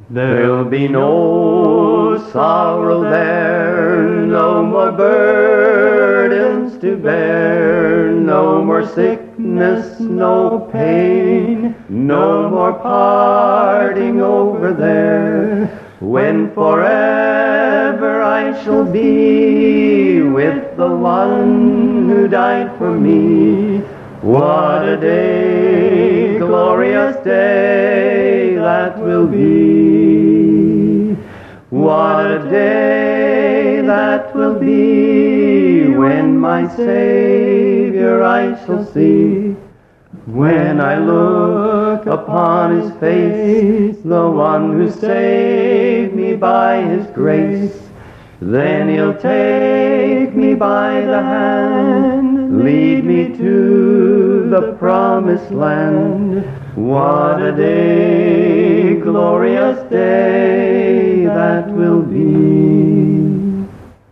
There'll be no sorrow there, no more burdens to bear, no more sickness, no pain, no more parting over there, when forever I shall be with the one who died for me. What a day, glorious day that will be. What a day that will be, when my Savior I shall see. When I look upon His face, the one who saved me by His grace, then He'll take me by the hand, lead me to the promised land. What a day, glorious day that will be.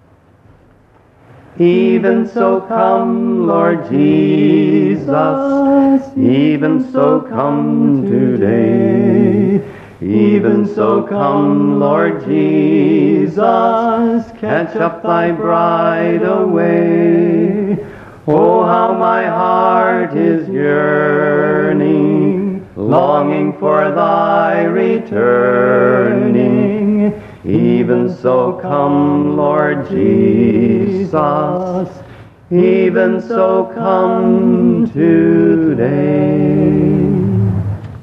Even so come, Lord Jesus, even so come today. Even so come, Lord Jesus, catch up thy bride away. Oh, how my heart is yearning, longing for thy returning. Even so come, Lord Jesus, even so come today.